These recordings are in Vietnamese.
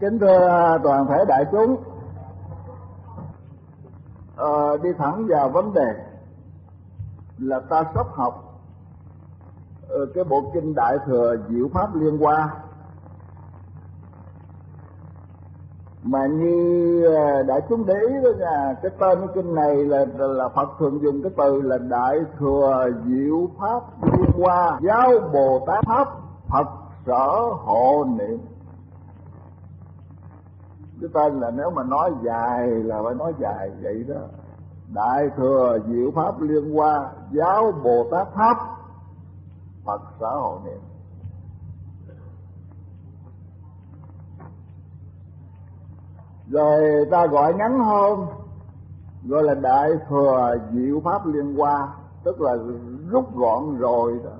Kính thưa toàn thể đại chúng, đi thẳng vào vấn đề là ta sắp học cái bộ kinh Đại Thừa Diệu Pháp Liên Hoa, mà như đại chúng để ý đó nha, cái tên cái kinh này là Phật thường dùng cái từ là Đại Thừa Diệu Pháp Liên Hoa, giáo Bồ Tát Pháp Phật sở hộ niệm. Cái tên là nếu mà nói dài là phải nói dài vậy đó. Đại Thừa Diệu Pháp Liên Hoa, giáo Bồ Tát Pháp Phật sở hộ niệm. Rồi ta gọi ngắn hơn, gọi là Đại Thừa Diệu Pháp Liên Hoa, tức là rút gọn rồi đó.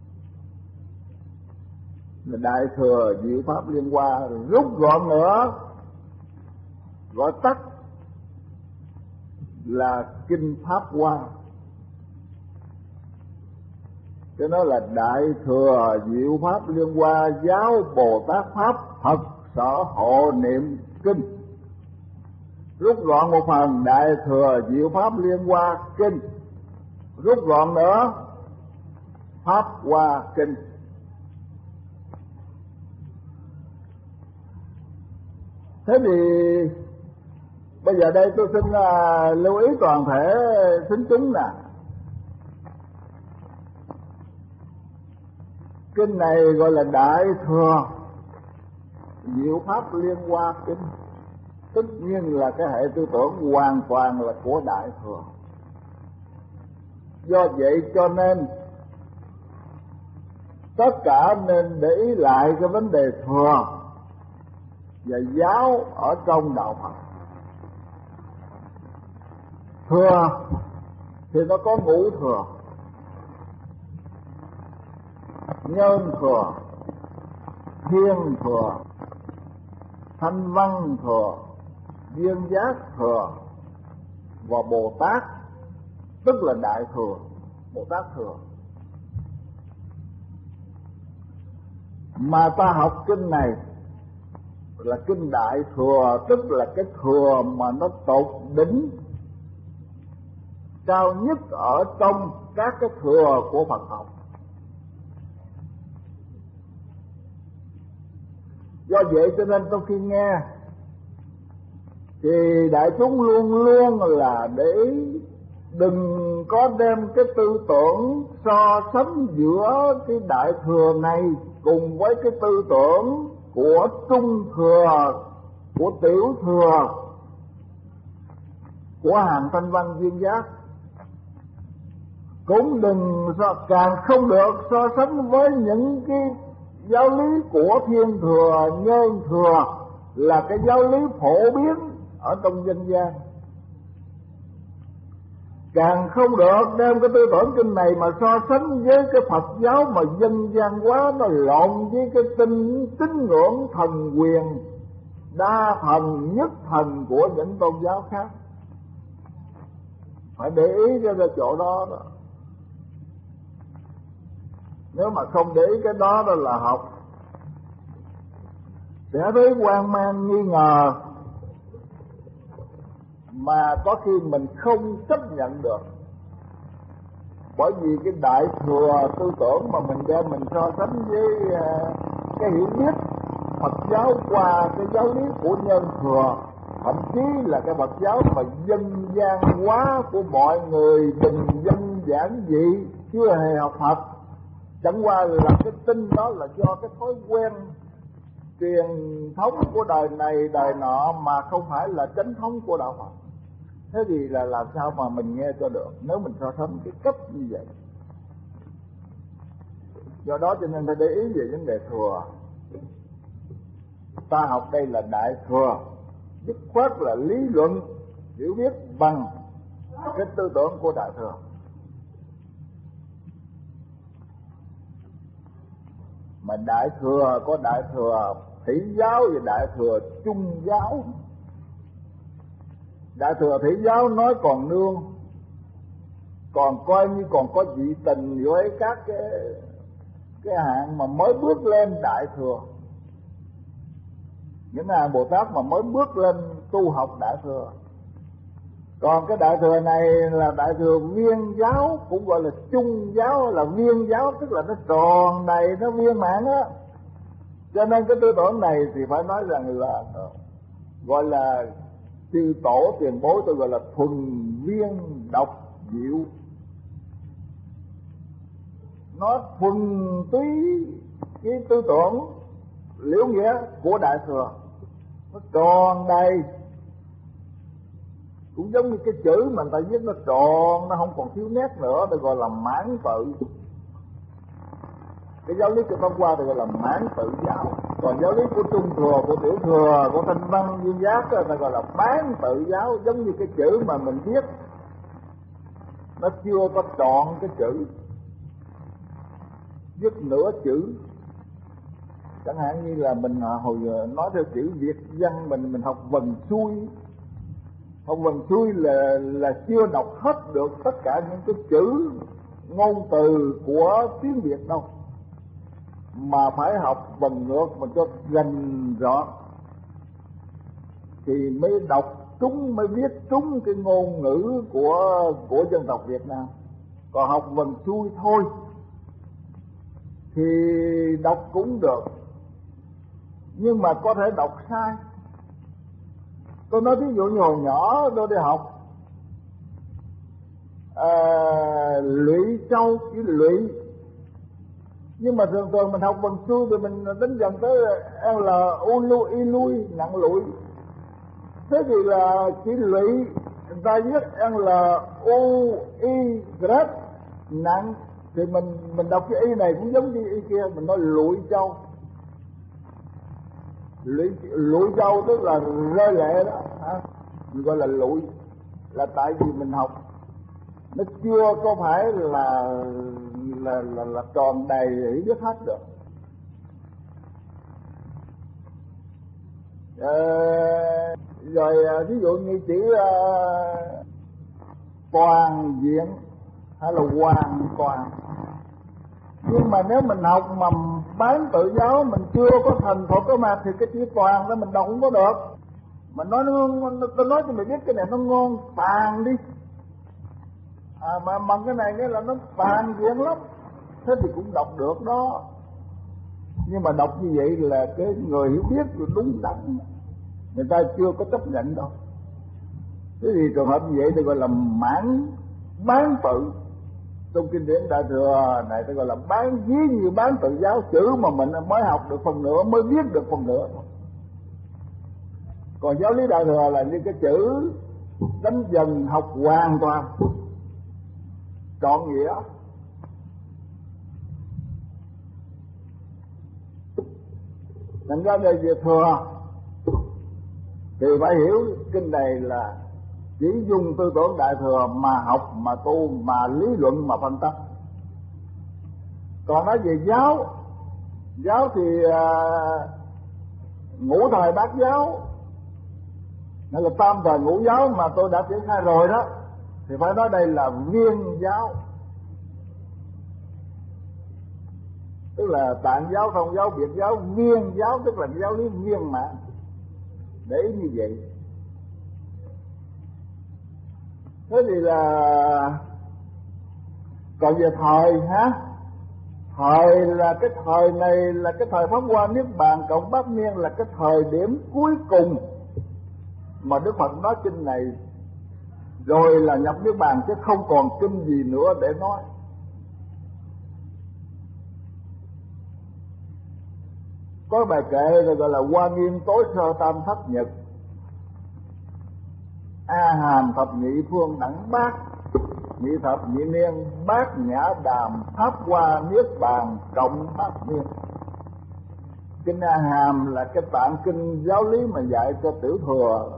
Là Đại Thừa Diệu Pháp Liên Hoa, rút gọn nữa gọi tắt là Kinh Pháp Hoa. Cái đó là Đại Thừa Diệu Pháp Liên Hoa, giáo Bồ Tát Pháp Phật sở hộ niệm kinh. Rút gọn một phần Đại Thừa Diệu Pháp Liên Hoa kinh, rút gọn nữa Pháp Hoa kinh. Thế thì bây giờ đây tôi xin lưu ý toàn thể thính chúng nè. Kinh này gọi là Đại Thừa Diệu Pháp Liên Hoa kinh, tất nhiên là cái hệ tư tưởng hoàn toàn là của Đại Thừa. Do vậy cho nên tất cả nên để ý lại cái vấn đề thừa và giáo ở trong đạo Phật. Thừa thì nó có ngũ thừa: nhân thừa, thiên thừa, thanh văn thừa, duyên giác thừa và Bồ Tát, tức là Đại Thừa, Bồ Tát thừa. Mà ta học kinh này là kinh Đại Thừa, tức là cái thừa mà nó tột đỉnh cao nhất ở trong các cái thừa của Phật học. Do vậy cho nên trong khi nghe thì đại chúng luôn luôn là để ý đừng có đem cái tư tưởng so sánh giữa cái Đại Thừa này cùng với cái tư tưởng của Trung Thừa, của Tiểu Thừa, của hàng thanh văn duyên giác. Cũng đừng càng không được so sánh với những cái giáo lý của Thiên Thừa, Nhân Thừa, là cái giáo lý phổ biến ở trong dân gian. Càng không được đem cái tư tưởng kinh này mà so sánh với cái Phật giáo mà dân gian quá, nó lộn với cái tín ngưỡng thần quyền, đa thần, nhất thần của những tôn giáo khác. Phải để ý cho cái chỗ đó đó. Nếu mà không để ý cái đó đó là học sẽ thấy hoang mang nghi ngờ, mà có khi mình không chấp nhận được. Bởi vì cái Đại Thừa tư tưởng mà mình đem mình so sánh với cái hiểu biết Phật giáo qua cái giáo lý của Nhân Thừa, thậm chí là cái Phật giáo mà dân gian hóa của mọi người, bình dân giản dị, chưa hề học Phật. Chẳng qua là cái tin đó là do cái thói quen truyền thống của đời này đời nọ, mà không phải là chánh thống của đạo Phật. Thế thì là làm sao mà mình nghe cho được nếu mình so sánh cái cách như vậy. Do đó cho nên phải để ý về vấn đề thừa. Ta học đây là Đại Thừa, dứt khoát là lý luận hiểu biết bằng cái tư tưởng của Đại Thừa. Mà Đại Thừa có Đại Thừa Thủy giáo và Đại Thừa Trung giáo. Đại Thừa Thủy giáo nói còn nương, còn coi như còn có dị tình với các cái hạng mà mới bước lên Đại Thừa. những A Bồ Tát mà mới bước lên tu học Đại Thừa. Còn cái Đại Thừa này là Đại Thừa viên giáo, cũng gọi là chung giáo, là viên giáo, tức là nó tròn đầy, nó viên mãn á. Cho nên cái tư tưởng này thì phải nói rằng là gọi là chư tổ tiền bối tôi gọi là thuần viên độc diệu. Nó thuần túy cái tư tưởng liễu nghĩa của Đại Thừa, nó tròn đầy, cũng giống như cái chữ mà người ta viết nó tròn, nó không còn thiếu nét nữa, tôi gọi là mãn tự. Cái giáo lý của Pháp Hoa thì gọi là mãn tự giáo, còn giáo lý của Trung Thừa, của Tiểu Thừa, của Thanh Văn, Duyên Giác đó, ta gọi là bán tự giáo. Giống như cái chữ mà mình viết nó chưa có trọn cái chữ, viết nửa chữ. Chẳng hạn như là mình hồi nói theo chữ Việt văn, mình học vần xuôi. Học vần xuôi là chưa đọc hết được tất cả những cái chữ ngôn từ của tiếng Việt đâu, mà phải học vần ngược mà cho gần rõ thì mới đọc trúng, mới viết trúng cái ngôn ngữ của dân tộc Việt Nam. Còn học vần xuôi thôi thì đọc cũng được, nhưng mà có thể đọc sai. Tôi nói ví dụ như hồi nhỏ tôi đi học lụy châu, chữ lụy, nhưng mà thường thường mình học vần xuôi thì mình đến dần tới l u lu y lui, nặng lụi. Thế thì là chữ lụy người ta viết l u y grad nặng, thì mình đọc cái y này cũng giống như y kia, mình nói lụi châu. Lụi châu tức là rơi lệ đó, mình gọi là lụi, là tại vì mình học nó chưa có phải là tròn đầy để biết hết được. Rồi ví dụ như chữ toàn diện hay là hoàn toàn, nhưng mà nếu mình học mà bán tự giáo mình chưa có thành Phật có mặt thì cái chữ toàn đó mình đọc không có được. Mà tôi nói cho mày biết cái này nó ngon tàn đi, mà cái này cái là nó tàn diện lắm, thế thì cũng đọc được đó. Nhưng mà đọc như vậy là cái người hiểu biết rồi đúng đắn, người ta chưa có chấp nhận đâu. Thế thì trường hợp như vậy thì gọi là bán tự. Trong kinh điển Đại Thừa này tôi gọi là bán, ví như bán tự giáo, chữ mà mình mới học được phần nửa, mới viết được phần nửa. Còn giáo lý Đại Thừa là như cái chữ đánh dần học hoàn toàn trọn nghĩa. Thành ra về Thừa thì phải hiểu kinh này là chỉ dùng tư tưởng Đại Thừa mà học, mà tu, mà lý luận, mà phân tích. Còn nói về giáo thì ngũ thời bát giáo hay là tam thời ngũ giáo mà tôi đã triển khai rồi đó, thì phải nói đây là viên giáo, tức là Tạng giáo, Thông giáo, Biệt giáo, viên giáo, tức là giáo lý viên mãn. Để ý như vậy. Thế thì là còn về thời thời là cái thời này là cái thời Pháp Hoa Niết Bàn cộng Bát Niên, là cái thời điểm cuối cùng mà Đức Phật nói kinh này, rồi là nhập Niết Bàn, chứ không còn kinh gì nữa để nói. Có bài kệ gọi là Hoa Nghiêm tối sơ tam thất nhật, A Hàm thập nhị phương đẳng bát, nhị thập nhị niên bát nhã đàm, Pháp Hoa Niết Bàn cộng Bát Niên. Kinh A Hàm là cái tạng kinh giáo lý mà dạy cho Tiểu Thừa.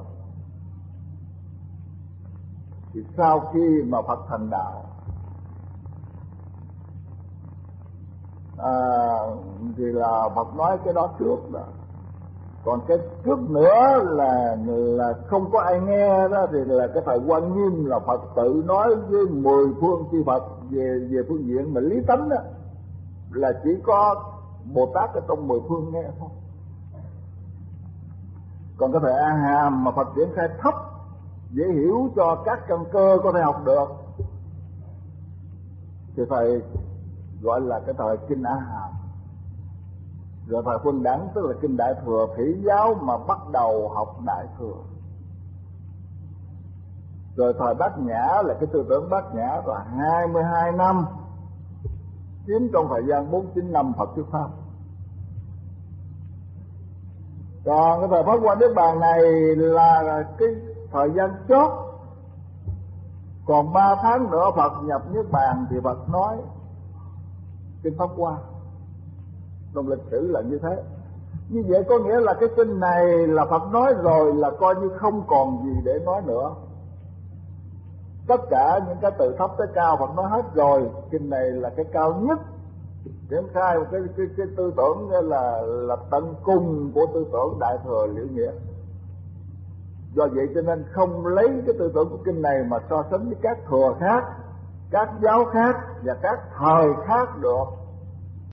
Thì sau khi mà Phật thành đạo thì là Phật nói cái đó trước đó. Còn cái trước nữa là không có ai nghe đó, thì là cái thời Quan Nghiêm là Phật tự nói với 10 phương chư Phật về phương diện mà lý tánh đó, là chỉ có Bồ Tát ở trong 10 phương nghe thôi. Còn cái thời A Hàm mà Phật triển khai thấp, dễ hiểu cho các căn cơ có thể học được, thì thầy gọi là cái thời kinh A Hàm. Rồi thời Quân Đẳng tức là kinh Đại Thừa Phỉ giáo mà bắt đầu học Đại Thừa. Rồi thời Bát Nhã là cái tư tưởng Bát Nhã là 22 năm, chiếm trong thời gian 49 năm Phật thuyết pháp. Còn cái thời Pháp Hoa Niết Bàn này là cái thời gian chót, còn 3 tháng nữa Phật nhập Niết Bàn thì Phật nói kinh Pháp Hoa. Trong lịch sử là như thế. Như vậy có nghĩa là cái kinh này là Phật nói rồi là coi như không còn gì để nói nữa. Tất cả những cái từ thấp tới cao Phật nói hết rồi. Kinh này là cái cao nhất, triển khai một cái tư tưởng là tận cùng của tư tưởng Đại Thừa Liễu Nghĩa. Do vậy cho nên không lấy cái tư tưởng của kinh này mà so sánh với các thừa khác, các giáo khác và các thời khác được.